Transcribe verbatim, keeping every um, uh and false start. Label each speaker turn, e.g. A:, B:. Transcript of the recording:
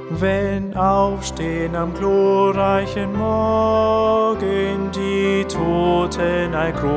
A: Wenn aufstehen am glorreichen Morgen die Toten ein